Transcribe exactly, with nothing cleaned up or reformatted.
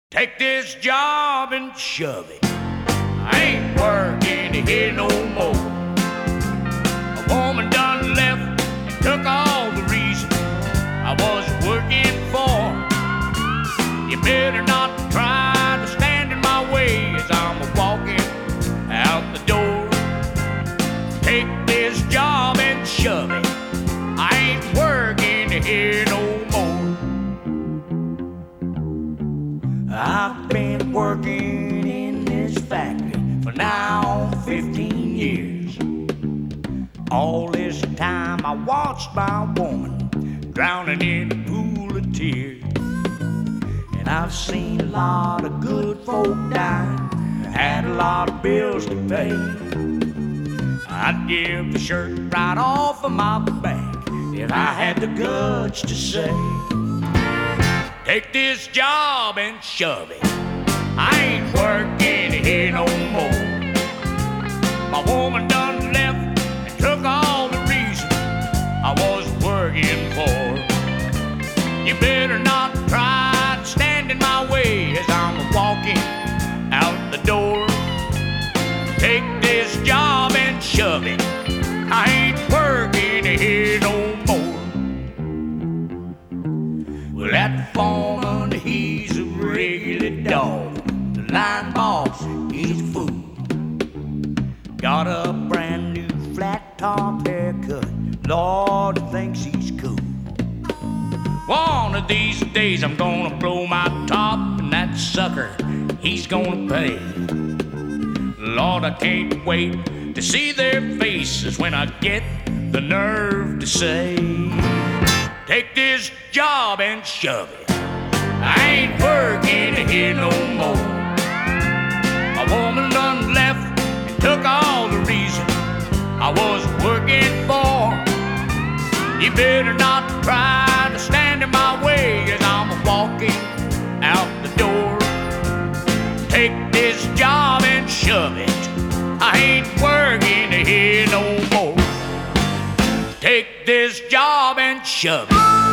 Take this job and shove it. I ain't working here no more. A woman done left and took all the reason I was working for. You better not try to stand in my way as I'm walking out the door. Take this job and shove it. I ain't working here no more. I've been working in this factory for now fifteen years. All this time I watched my woman drowning in a pool of tears. And I've seen a lot of good folk dying, had a lot of bills to pay. I'd give the shirt right off of my back if I had the guts to say, take this job and shove it. I ain't working here no more. My woman done left and took all the reason I was working for. You better not try to stand in my way as I'm walking out the door. Take this job and shove it. I ain't working here no more. Well, that foreman, he's a regular dog. The line boss, he's a fool. Got a brand new flat top haircut. Lord thinks he's cool. One of these days I'm gonna blow my top, and that sucker, he's gonna pay. Lord, I can't wait to see their faces when I get the nerve to say, take this job and shove it. I ain't working here no more. A woman done left and took all the reason I was working for. You better not try to stand in my way as I'm walking out the door. Take this job and shove it. I ain't working here no more. Take this job and shove it.